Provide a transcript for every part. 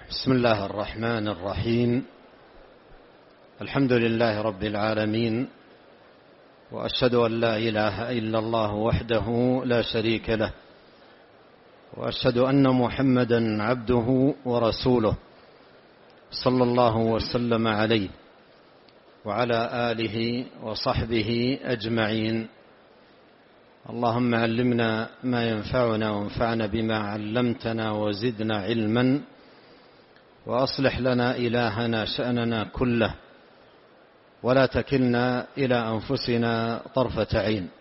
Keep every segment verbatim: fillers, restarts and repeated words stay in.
بسم الله الرحمن الرحيم. الحمد لله رب العالمين، وأشهد أن لا إله إلا الله وحده لا شريك له، وأشهد أن محمدا عبده ورسوله صلى الله وسلم عليه وعلى آله وصحبه أجمعين. اللهم علمنا ما ينفعنا وانفعنا بما علمتنا وزدنا علما، وأصلح لنا إلهنا شأننا كله، ولا تكلنا إلى أنفسنا طرفة عين.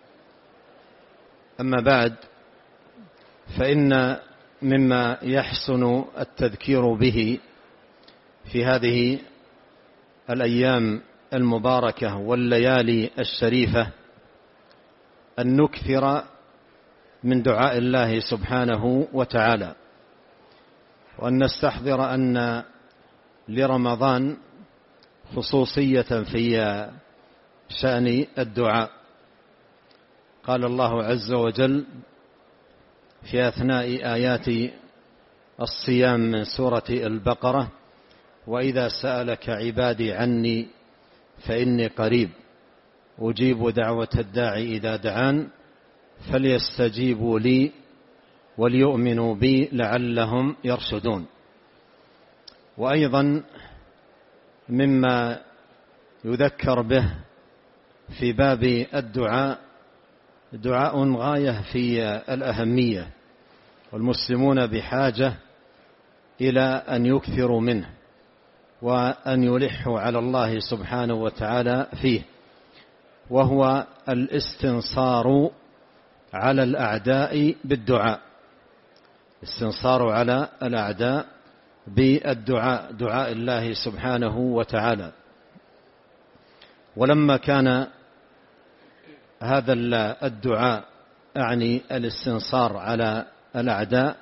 أما بعد، فإن مما يحسن التذكير به في هذه الأيام المباركة والليالي الشريفة أن نكثر من دعاء الله سبحانه وتعالى، وأن نستحضر أن لرمضان خصوصية في شأن الدعاء. قال الله عز وجل في أثناء آيات الصيام من سورة البقرة: وإذا سألك عبادي عني فإني قريب أجيب دعوة الداعي إذا دعان فليستجيبوا لي وليؤمنوا بي لعلهم يرشدون. وأيضا مما يذكر به في باب الدعاء دعاء غاية في الأهمية، والمسلمون بحاجة إلى أن يكثروا منه وأن يلحوا على الله سبحانه وتعالى فيه، وهو الاستنصار على الأعداء بالدعاء. استنصار على الأعداء بالدعاء، دعاء الله سبحانه وتعالى. ولما كان هذا الدعاء أعني الاستنصار على الأعداء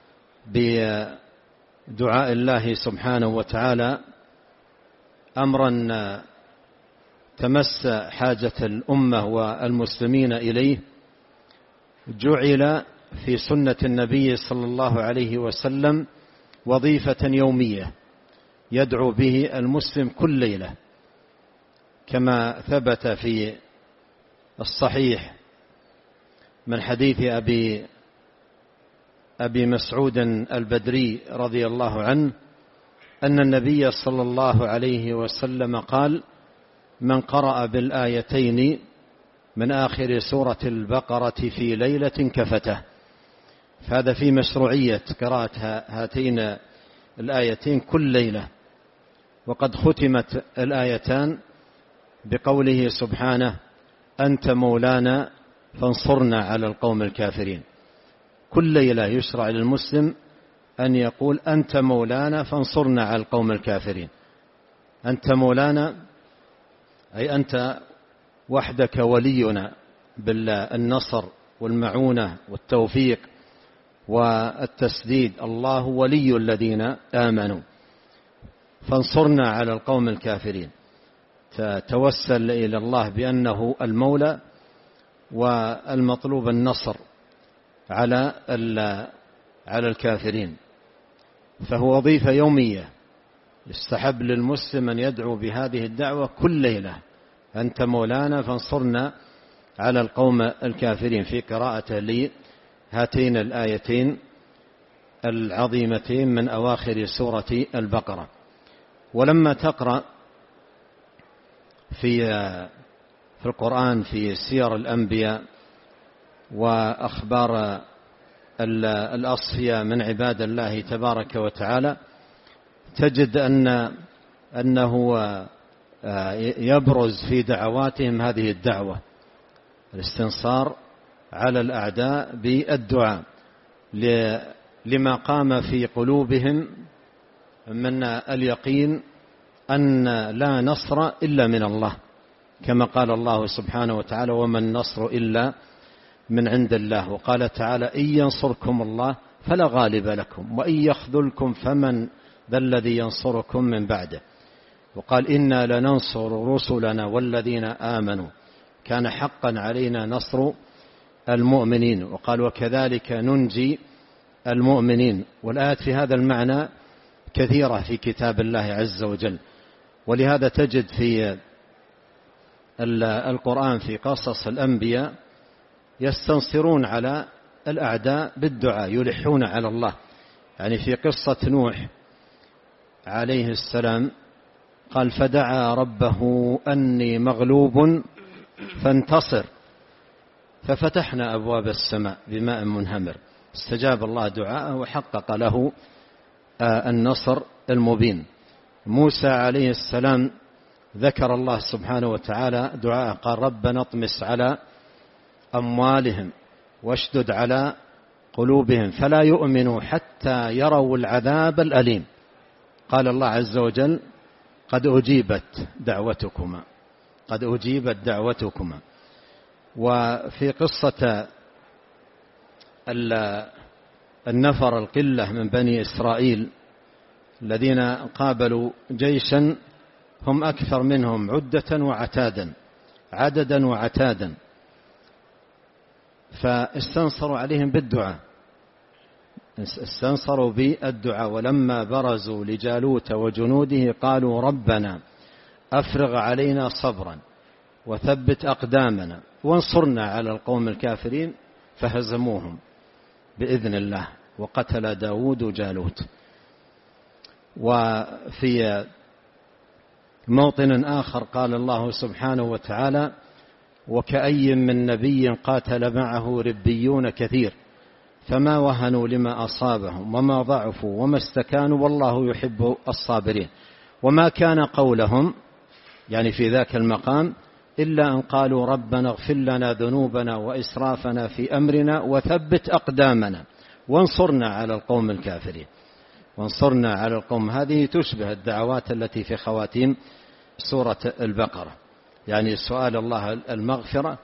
بدعاء الله سبحانه وتعالى أمرا تمس حاجة الأمة والمسلمين إليه، جعل في سنة النبي صلى الله عليه وسلم وظيفة يومية يدعو به المسلم كل ليلة، كما ثبت في الصحيح من حديث أبي أبي مسعود البدري رضي الله عنه أن النبي صلى الله عليه وسلم قال: من قرأ بالآيتين من آخر سورة البقرة في ليلة كفته. فهذا في مشروعية قراءة هاتين الآيتين كل ليلة. وقد ختمت الآيتان بقوله سبحانه: أنت مولانا فانصرنا على القوم الكافرين. كل ليلة يشرع للمسلم أن يقول: أنت مولانا فانصرنا على القوم الكافرين. أنت مولانا أي أنت وحدك ولينا بالنصر والمعونة والتوفيق والتسديد. الله ولي الذين آمنوا فانصرنا على القوم الكافرين. توسل إلى الله بأنه المولى والمطلوب النصر على على الكافرين. فهو وظيفة يومية يستحب للمسلم أن يدعو بهذه الدعوة كل ليلة: أنت مولانا فانصرنا على القوم الكافرين، في قراءته لهاتين الآيتين العظيمتين من أواخر سورة البقرة. ولما تقرأ في في القرآن في سير الأنبياء وأخبار الأصفياء من عباد الله تبارك وتعالى، تجد أن أنه يبرز في دعواتهم هذه الدعوة: الاستنصار على الأعداء بالدعاء، لما قام في قلوبهم من اليقين أن لا نصر إلا من الله، كما قال الله سبحانه وتعالى: وما النصر إلا من عند الله. وقال تعالى: إن ينصركم الله فلا غالب لكم وإن يخذلكم فمن ذا الذي ينصركم من بعده. وقال: إنا لننصر رسلنا والذين آمنوا كان حقا علينا نصر المؤمنين. وقال: وكذلك ننجي المؤمنين. والآيات في هذا المعنى كثيرة في كتاب الله عز وجل. ولهذا تجد في القرآن في قصص الأنبياء يستنصرون على الأعداء بالدعاء، يلحون على الله. يعني في قصة نوح عليه السلام قال فدعا ربه أني مغلوب فانتصر ففتحنا أبواب السماء بماء منهمر، استجاب الله دعاءه وحقق له النصر المبين. موسى عليه السلام ذكر الله سبحانه وتعالى دعاءه قال ربنا اطمس على أموالهم واشدد على قلوبهم فلا يؤمنوا حتى يروا العذاب الأليم. قال الله عز وجل قد أجيبت دعوتكما قد أجيبت دعوتكما. وفي قصة النفر القلة من بني إسرائيل الذين قابلوا جيشا هم أكثر منهم عدة وعتادا عددا وعتادا، فاستنصروا عليهم بالدعاء استنصروا بالدعاء ولما برزوا لجالوت وجنوده قالوا ربنا أفرغ علينا صبرا وثبت أقدامنا وانصرنا على القوم الكافرين فهزموهم بإذن الله وقتل داود جالوت. وفي موطن آخر قال الله سبحانه وتعالى وكأي من نبي قاتل معه ربيون كثير فما وهنوا لما أصابهم وما ضعفوا وما استكانوا والله يحب الصابرين وما كان قولهم يعني في ذاك المقام إلا أن قالوا ربنا اغفر لنا ذنوبنا وإسرافنا في أمرنا وثبت أقدامنا وانصرنا على القوم الكافرين وانصرنا على القوم. هذه تشبه الدعوات التي في خواتيم سورة البقرة، يعني سؤال الله المغفرة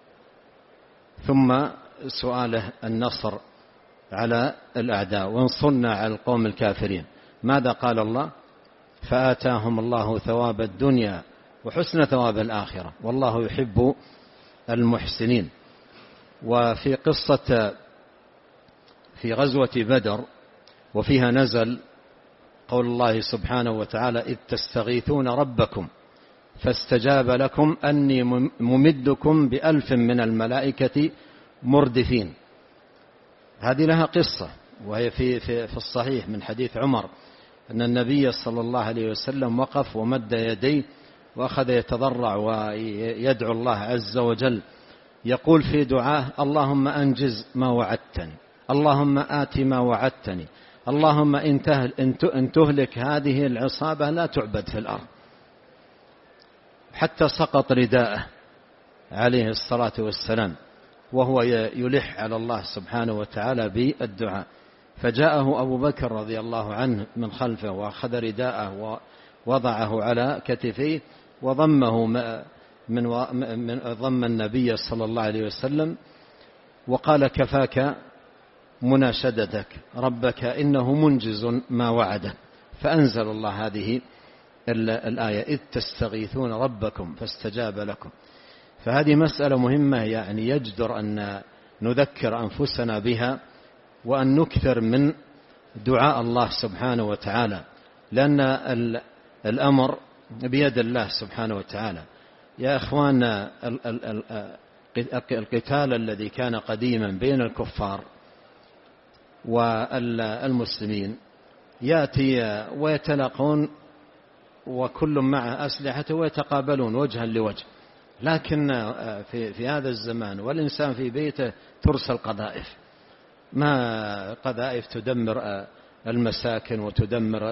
ثم سؤاله النصر على الأعداء وانصرنا على القوم الكافرين. ماذا قال الله؟ فآتاهم الله ثواب الدنيا وحسن ثواب الآخرة والله يحب المحسنين. وفي قصة في غزوة بدر وفيها نزل قول الله سبحانه وتعالى إذ تستغيثون ربكم فاستجاب لكم أني ممدكم بألف من الملائكة مردفين. هذه لها قصة وهي في, في, في الصحيح من حديث عمر أن النبي صلى الله عليه وسلم وقف ومد يديه وأخذ يتضرع ويدعو الله عز وجل يقول في دعاه اللهم أنجز ما وعدتني اللهم آت ما وعدتني اللهم إن تهلك هذه العصابة لا تعبد في الأرض، حتى سقط رداءه عليه الصلاة والسلام وهو يلح على الله سبحانه وتعالى بالدعاء. فجاءه أبو بكر رضي الله عنه من خلفه وأخذ رداءه ووضعه على كتفيه وضمه من ضم النبي صلى الله عليه وسلم وقال كفاك مناشدتك ربك إنه منجز ما وعده. فأنزل الله هذه الآية إذ تستغيثون ربكم فاستجاب لكم. فهذه مسألة مهمة يعني يجدر أن نذكر أنفسنا بها وأن نكثر من دعاء الله سبحانه وتعالى، لأن الأمر بيد الله سبحانه وتعالى. يا أخوان القتال الذي كان قديما بين الكفار والمسلمين يأتي ويتلاقون وكل معه أسلحته ويتقابلون وجها لوجه، لكن في, في هذا الزمان والإنسان في بيته ترسل قذائف، ما قذائف تدمر المساكن وتدمر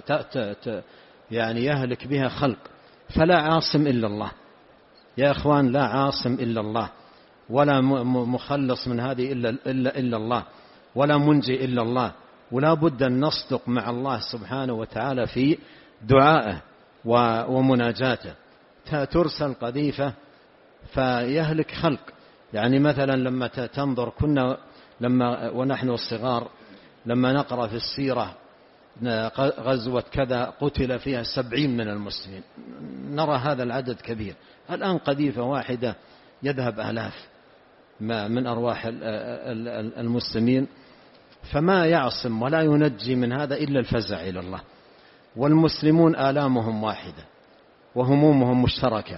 يعني يهلك بها خلق. فلا عاصم إلا الله يا أخوان، لا عاصم إلا الله، ولا مخلص من هذه إلا, إلا, إلا الله، ولا منجي إلا الله. ولا بد أن نصدق مع الله سبحانه وتعالى في دعائه ومناجاته. ترسل قذيفة فيهلك خلق. يعني مثلا لما تنظر كنا لما ونحن صغار لما نقرأ في السيرة غزوة كذا قتل فيها سبعين من المسلمين، نرى هذا العدد كبير. الآن قذيفة واحدة يذهب آلاف من أرواح المسلمين. فما يعصم ولا ينجي من هذا إلا الفزع إلى الله. والمسلمون آلامهم واحدة وهمومهم مشتركة،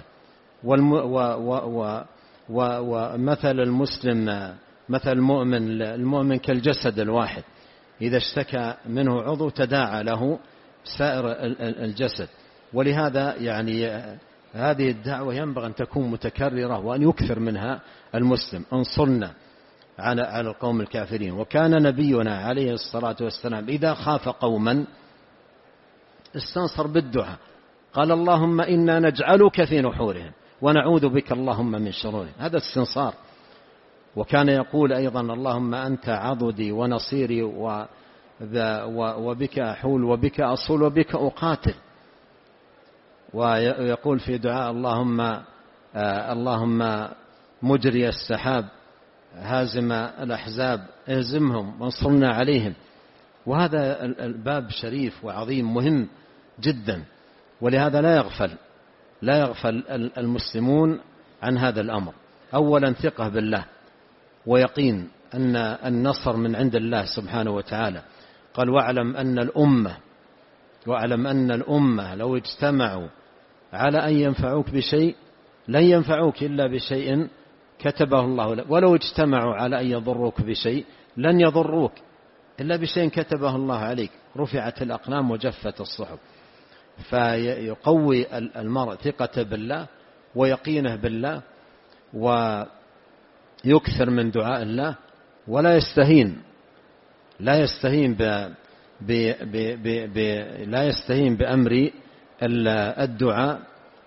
ومثل المسلم مثل المؤمن المؤمن كالجسد الواحد، إذا اشتكى منه عضو تداعى له سائر الجسد. ولهذا يعني هذه الدعوة ينبغي أن تكون متكررة وأن يكثر منها المسلم. انصرنا على على القوم الكافرين. وكان نبينا عليه الصلاة والسلام إذا خاف قوما استنصر بالدعاء، قال اللهم إنا نجعلك في نحورهم ونعوذ بك اللهم من شرورهم. هذا استنصار. وكان يقول أيضا اللهم أنت عضدي ونصيري وبك أحول وبك أصول وبك أقاتل. ويقول في دعاء اللهم اللهم مجري السحاب هازم الأحزاب اهزمهم وانصرنا عليهم. وهذا الباب شريف وعظيم مهم جدا، ولهذا لا يغفل لا يغفل المسلمون عن هذا الأمر. أولا ثقة بالله ويقين أن النصر من عند الله سبحانه وتعالى. قال واعلم أن الأمة واعلم أن الأمة لو اجتمعوا على أن ينفعوك بشيء لن ينفعوك إلا بشيء كتبه الله لك، ولو اجتمعوا على أن يضروك بشيء لن يضروك إلا بشيء كتبه الله عليك. رفعت الأقلام وجفت الصحف. فيقوي المرء ثقة بالله ويقينه بالله، ويكثر من دعاء الله، ولا يستهين لا يستهين ب ب ب ب ب لا يستهين بأمر الدعاء.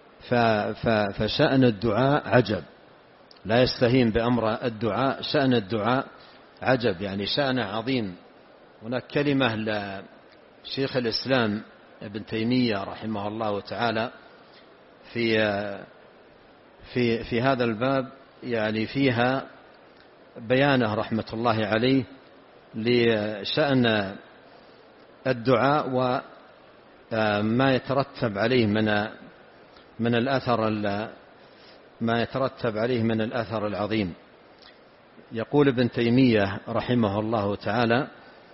فشأن الدعاء عجب، لا يستهين بأمر الدعاء، شأن الدعاء عجب، يعني شأنه عظيم. هناك كلمة لشيخ الإسلام ابن تيمية رحمه الله تعالى في في في هذا الباب، يعني فيها بيانه رحمة الله عليه لشأن الدعاء وما يترتب عليه من من الأثر ما يترتب عليه من الأثر العظيم. يقول ابن تيمية رحمه الله تعالى،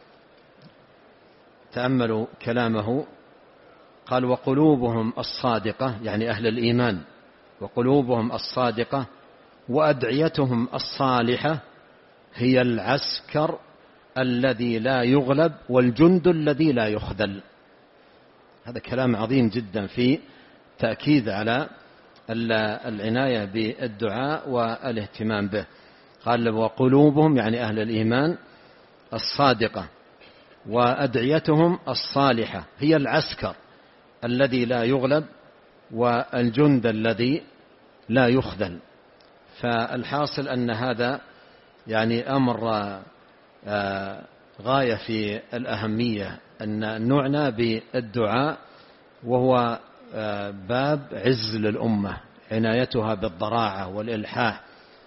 تأملوا كلامه، قال وقلوبهم الصادقة، يعني أهل الإيمان، وقلوبهم الصادقة وأدعيتهم الصالحة هي العسكر الذي لا يغلب والجند الذي لا يخذل. هذا كلام عظيم جدا في تأكيد على العناية بالدعاء والاهتمام به. قال وقلوبهم يعني أهل الإيمان الصادقة وأدعيتهم الصالحة هي العسكر الذي لا يغلب والجند الذي لا يخذل. فالحاصل أن هذا يعني أمر غاية في الأهمية، أن نعنى بالدعاء، وهو باب عز للأمة، عنايتها بالضراعة والإلحاح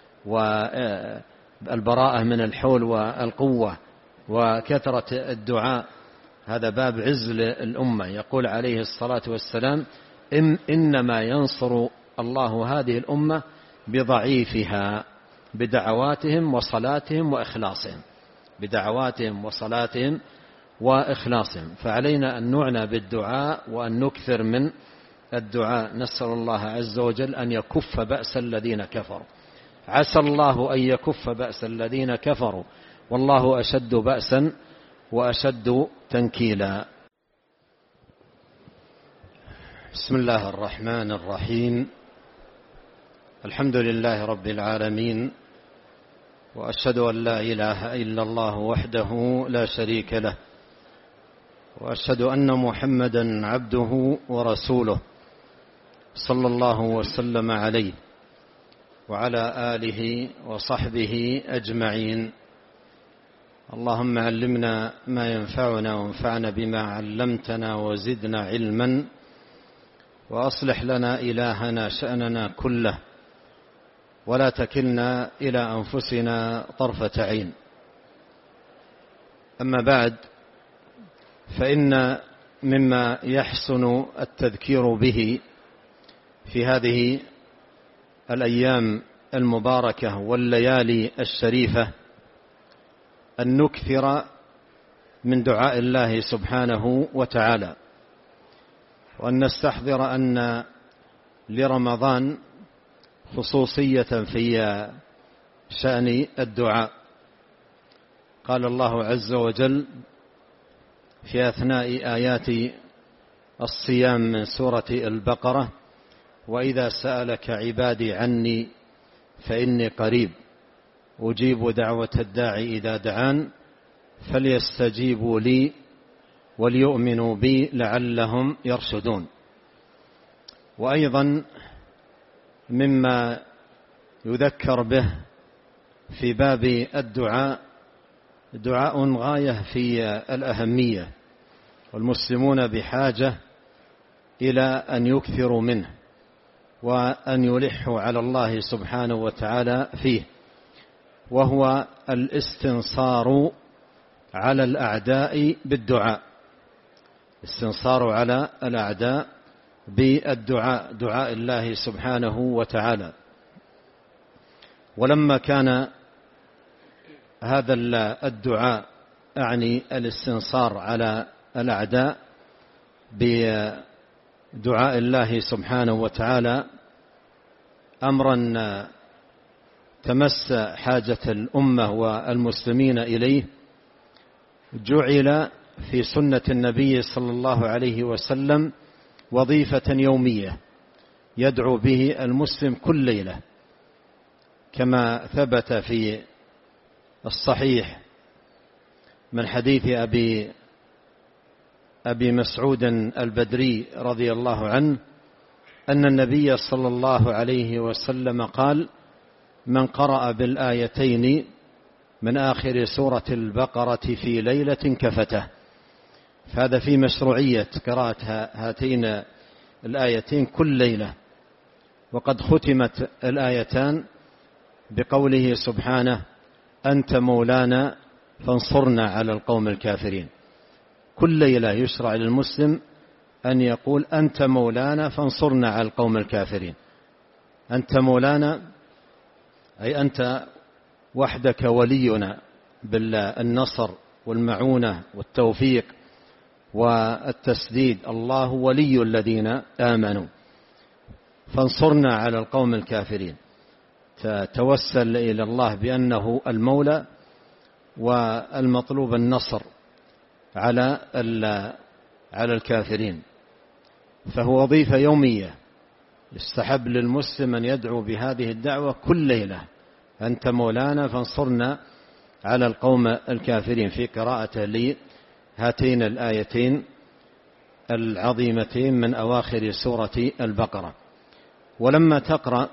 والبراءة من الحول والقوة وكثرة الدعاء. هذا باب عز للأمة. يقول عليه الصلاة والسلام إنما ينصر الله هذه الأمة بضعيفها بدعواتهم وصلاتهم وإخلاصهم بدعواتهم وصلاتهم وإخلاصهم. فعلينا أن نعنى بالدعاء وأن نكثر من الدعاء. نسأل الله عز وجل أن يكف بأس الذين كفروا. عسى الله أن يكف بأس الذين كفروا والله أشد بأسا وأشد تنكيلا. بسم الله الرحمن الرحيم. الحمد لله رب العالمين، وأشهد أن لا إله إلا الله وحده لا شريك له، وأشهد أن محمدا عبده ورسوله صلى الله وسلم عليه وعلى آله وصحبه أجمعين. اللهم علمنا ما ينفعنا وانفعنا بما علمتنا وزدنا علما، وأصلح لنا إلهنا شأننا كله، ولا تكلنا إلى أنفسنا طرفة عين. أما بعد، فإن مما يحسن التذكير به في هذه الأيام المباركة والليالي الشريفة أن نكثر من دعاء الله سبحانه وتعالى، وأن نستحضر أن لرمضان خصوصية في شأن الدعاء. قال الله عز وجل في أثناء آيات الصيام من سورة البقرة: وإذا سألك عبادي عني فإني قريب أجيب دعوة الداعي إذا دعان فليستجيبوا لي وليؤمنوا بي لعلهم يرشدون. وأيضا مما يذكر به في باب الدعاء دعاء غاية في الأهمية، والمسلمون بحاجة إلى أن يكثروا منه وأن يلحوا على الله سبحانه وتعالى فيه، وهو الاستنصار على الأعداء بالدعاء. استنصار على الأعداء بالدعاء، دعاء الله سبحانه وتعالى. ولما كان هذا الدعاء أعني الاستنصار على الأعداء بدعاء الله سبحانه وتعالى أمرا تمس حاجة الأمة والمسلمين إليه، جعل في سنة النبي صلى الله عليه وسلم وظيفة يومية يدعو به المسلم كل ليلة، كما ثبت في الصحيح من حديث أبي أبي مسعود البدري رضي الله عنه أن النبي صلى الله عليه وسلم قال: من قرأ بالآيتين من آخر سورة البقرة في ليلة كفته. فهذا في مشروعية قراءة هاتين الآيتين كل ليلة. وقد ختمت الآيتان بقوله سبحانه: أنت مولانا فانصرنا على القوم الكافرين. كل ليلة يشرع للمسلم أن يقول: أنت مولانا فانصرنا على القوم الكافرين. أنت مولانا أي أنت وحدك ولينا بالنصر والمعونة والتوفيق والتسديد، الله ولي الذين آمنوا، فانصرنا على القوم الكافرين. تتوسل إلى الله بأنه المولى والمطلوب النصر على على الكافرين. فهو وظيفة يومية يستحب للمسلم أن يدعو بهذه الدعوة كل ليلة: أنت مولانا فانصرنا على القوم الكافرين، في قراءته لهاتين الآيتين العظيمتين من أواخر سورة البقرة. ولما تقرأ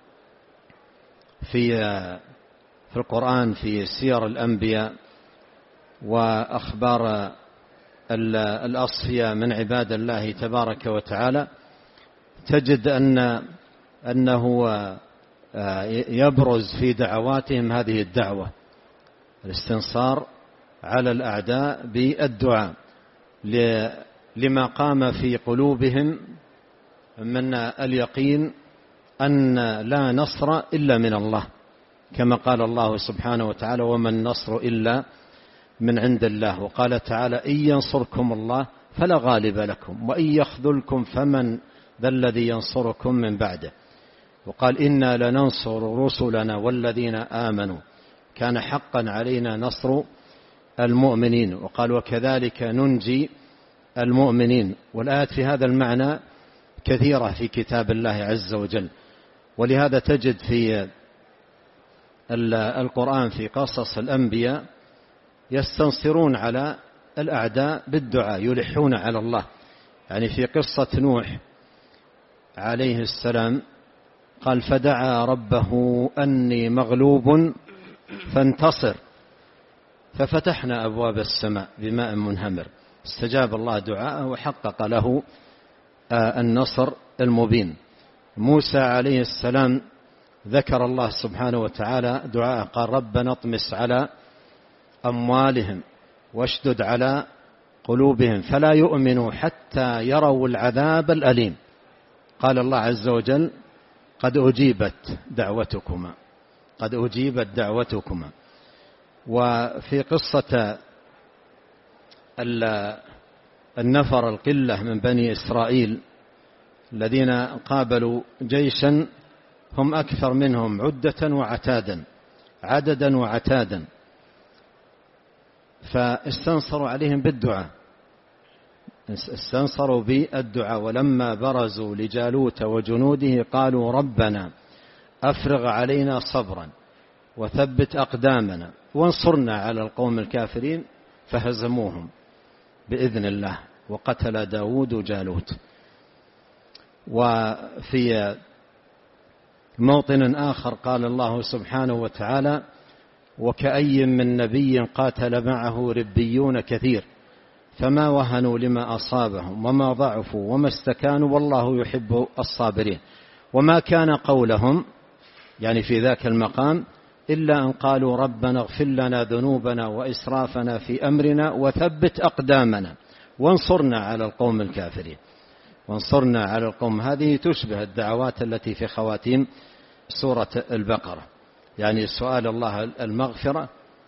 في في القرآن في سير الأنبياء وأخبار الأصفياء من عباد الله تبارك وتعالى، تجد أن أنه يبرز في دعواتهم هذه الدعوة، الاستنصار على الأعداء بالدعاء، لما قام في قلوبهم من اليقين أن لا نصر إلا من الله، كما قال الله سبحانه وتعالى: وما النصر إلا من عند الله. وقال تعالى: إن ينصركم الله فلا غالب لكم وإن يخذلكم فمن ذا الذي ينصركم من بعده. وقال: إنا لننصر رسلنا والذين آمنوا كان حقا علينا نصر المؤمنين. وقال: وكذلك ننجي المؤمنين. والآيات في هذا المعنى كثيرة في كتاب الله عز وجل. ولهذا تجد في القرآن في قصص الأنبياء يستنصرون على الأعداء بالدعاء، يلحون على الله. يعني في قصة نوح عليه السلام قال: فدعا ربه أني مغلوب فانتصر ففتحنا أبواب السماء بماء منهمر. استجاب الله دعاءه وحقق له النصر المبين. موسى عليه السلام ذكر الله سبحانه وتعالى دعاءه، قال: ربنا اطمس على أموالهم واشدد على قلوبهم فلا يؤمنوا حتى يروا العذاب الأليم. قال الله عز وجل: قد أجيبت دعوتكما قد أجيبت دعوتكما. وفي قصة النفر القلة من بني إسرائيل الذين قابلوا جيشا هم أكثر منهم عدة وعتادا عددا وعتادا، فاستنصروا عليهم بالدعاء استنصروا بالدعاء ولما برزوا لجالوت وجنوده قالوا ربنا أفرغ علينا صبرا وثبت أقدامنا وانصرنا على القوم الكافرين، فهزموهم بإذن الله وقتل داود جالوت. وفي موطن آخر قال الله سبحانه وتعالى وكأي من نبي قاتل معه ربيون كثير فما وهنوا لما أصابهم وما ضعفوا وما استكانوا والله يحب الصابرين وما كان قولهم يعني في ذاك المقام إلا أن قالوا ربنا اغفر لنا ذنوبنا وإسرافنا في أمرنا وثبت أقدامنا وانصرنا على القوم الكافرين وانصرنا على القوم. هذه تشبه الدعوات التي في خواتيم سورة البقرة، يعني سؤال الله المغفرة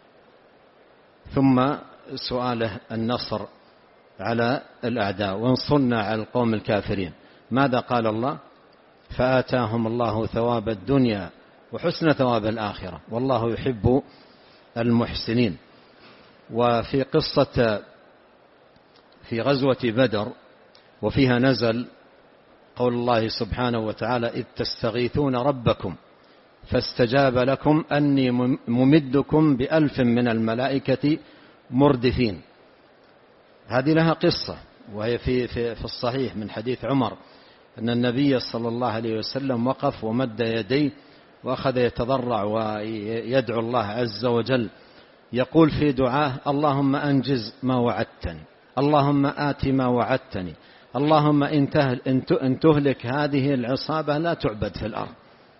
ثم سؤاله النصر على الأعداء وانصرنا على القوم الكافرين. ماذا قال الله؟ فآتاهم الله ثواب الدنيا وحسن ثواب الآخرة والله يحب المحسنين. وفي قصة في غزوة بدر وفيها نزل قول الله سبحانه وتعالى إذ تستغيثون ربكم فاستجاب لكم أني ممدكم بألف من الملائكة مردفين. هذه لها قصة وهي في, في, في الصحيح من حديث عمر أن النبي صلى الله عليه وسلم وقف ومد يديه وأخذ يتضرع ويدعو الله عز وجل يقول في دعاه اللهم أنجز ما وعدتني اللهم آت ما وعدتني اللهم إن تهلك هذه العصابة لا تعبد في الأرض،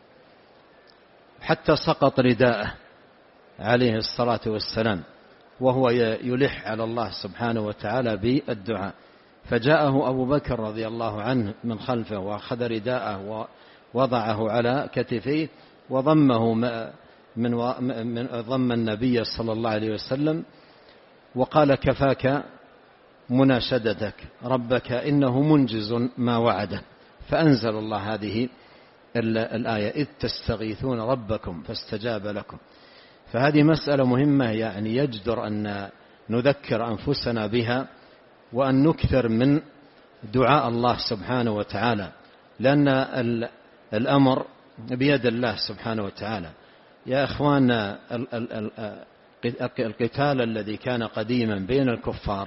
حتى سقط رداءه عليه الصلاة والسلام وهو يلح على الله سبحانه وتعالى بالدعاء. فجاءه أبو بكر رضي الله عنه من خلفه وأخذ رداءه ووضعه على كتفيه وضمه من ضم النبي صلى الله عليه وسلم وقال كفاك مناشدتك ربك إنه منجز ما وعده. فأنزل الله هذه الآية إذ تستغيثون ربكم فاستجاب لكم. فهذه مسألة مهمة يعني يجدر أن نذكر أنفسنا بها وأن نكثر من دعاء الله سبحانه وتعالى، لأن الأمر بيد الله سبحانه وتعالى. يا أخوان القتال الذي كان قديما بين الكفار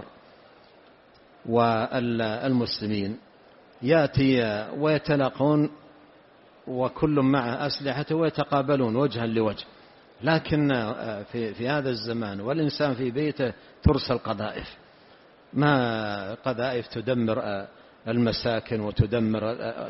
والمسلمين يأتي ويتلاقون وكل معه أسلحته ويتقابلون وجها لوجه، لكن في, في هذا الزمان والإنسان في بيته ترسل قذائف، ما قذائف تدمر المساكن وتدمر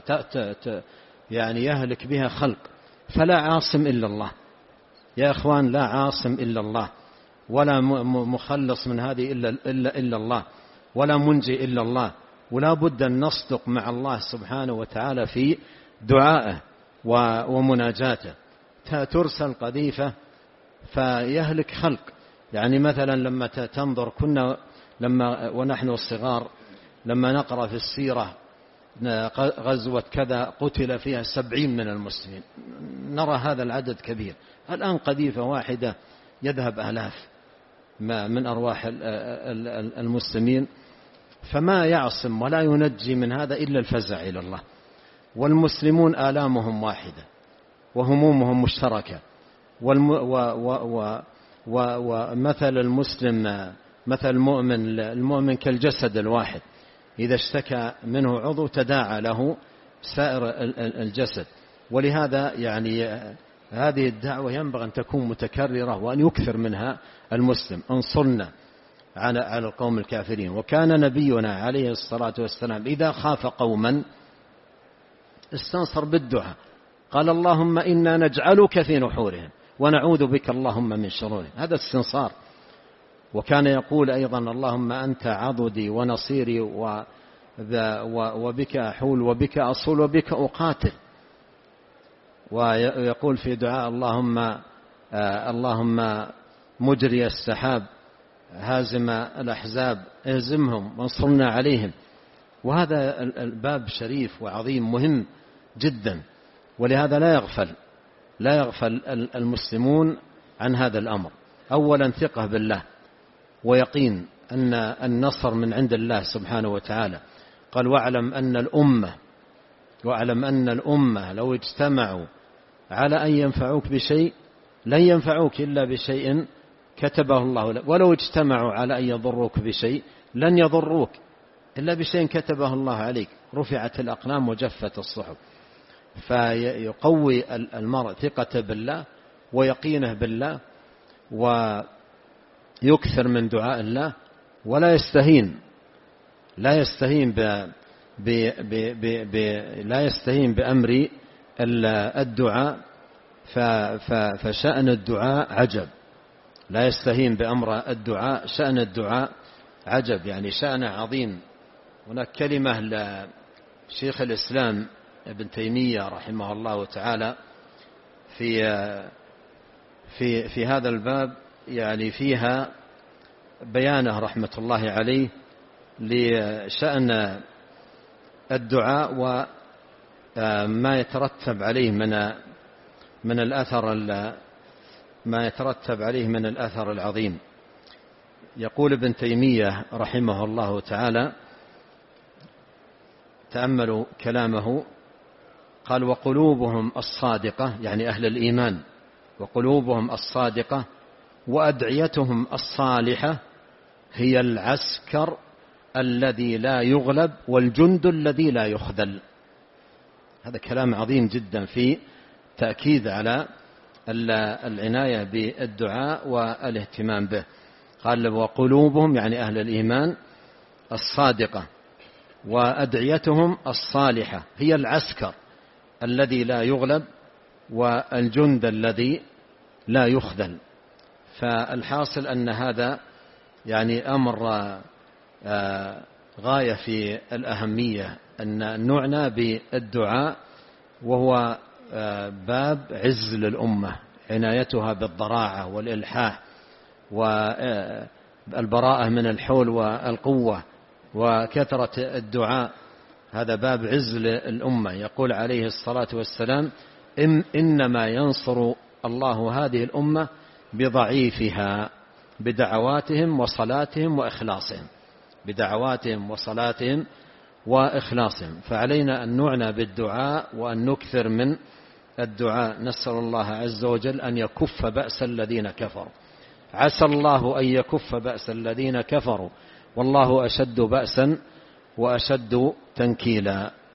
يعني يهلك بها خلق. فلا عاصم إلا الله يا أخوان، لا عاصم إلا الله، ولا مخلص من هذه إلا, إلا, إلا الله، ولا منجي إلا الله. ولا بد أن نصدق مع الله سبحانه وتعالى في دعائه ومناجاته. ترسل قذيفة فيهلك خلق. يعني مثلا لما تنظر كنا لما ونحن الصغار لما نقرأ في السيرة غزوة كذا قتل فيها سبعين من المسلمين، نرى هذا العدد كبير. الآن قذيفة واحدة يذهب آلاف من أرواح المسلمين. فما يعصم ولا ينجي من هذا إلا الفزع إلى الله. والمسلمون آلامهم واحدة وهمومهم مشتركة، ومثل المسلم مثل المؤمن المؤمن كالجسد الواحد، إذا اشتكى منه عضو تداعى له سائر الجسد. ولهذا يعني هذه الدعوة ينبغي أن تكون متكررة وأن يكثر منها المسلم. انصرنا على على القوم الكافرين. وكان نبينا عليه الصلاة والسلام إذا خاف قوما استنصر بالدعاء، قال اللهم إنا نجعلك في نحورهم ونعوذ بك اللهم من شرورهم. هذا استنصار. وكان يقول أيضا اللهم أنت عضدي ونصيري وبك أحول وبك أصول وبك أقاتل. ويقول في دعاء اللهم اللهم مجري السحاب هازم الأحزاب اهزمهم وانصرنا عليهم. وهذا الباب شريف وعظيم مهم جدا، ولهذا لا يغفل لا يغفل المسلمون عن هذا الأمر. أولا ثقة بالله ويقين أن النصر من عند الله سبحانه وتعالى. قال واعلم أن الأمة واعلم أن الأمة لو اجتمعوا على أن ينفعوك بشيء لن ينفعوك إلا بشيء كتبه الله لك، ولو اجتمعوا على أن يضروك بشيء لن يضروك إلا بشيء كتبه الله عليك. رفعت الأقلام وجفت الصحف. فيقوي المرء ثقة بالله ويقينه بالله، ويكثر من دعاء الله، ولا يستهين لا يستهين ب ب ب ب ب لا يستهين بأمر الدعاء. فشأن الدعاء عجب، لا يستهين بأمر الدعاء، شأن الدعاء عجب، يعني شأنه عظيم. هناك كلمة لشيخ الإسلام ابن تيمية رحمه الله تعالى في في في هذا الباب، يعني فيها بيانه رحمة الله عليه لشأن الدعاء وما يترتب عليه من من الأثر ما يترتب عليه من الأثر العظيم. يقول ابن تيمية رحمه الله تعالى، تأملوا كلامه، قال وقلوبهم الصادقة، يعني أهل الإيمان، وقلوبهم الصادقة وأدعيتهم الصالحة هي العسكر الذي لا يغلب والجند الذي لا يخذل. هذا كلام عظيم جدا في تأكيد على العناية بالدعاء والاهتمام به. قال وقلوبهم يعني أهل الإيمان الصادقة وأدعيتهم الصالحة هي العسكر الذي لا يغلب والجند الذي لا يخذل. فالحاصل أن هذا يعني أمر غاية في الأهمية، أن نعنى بالدعاء، وهو باب عز للأمة، عنايتها بالضراعة والإلحاح والبراءة من الحول والقوة وكثرة الدعاء، هذا باب عز للأمة. يقول عليه الصلاة والسلام إن إنما ينصر الله هذه الأمة بضعيفها بدعواتهم وصلاتهم وإخلاصهم بدعواتهم وصلاتهم وإخلاصهم. فعلينا أن نعنى بالدعاء وأن نكثر من الدعاء. نسأل الله عز وجل أن يكف بأس الذين كفروا. عسى الله أن يكف بأس الذين كفروا والله أشد بأسا وأشد تنكيلا.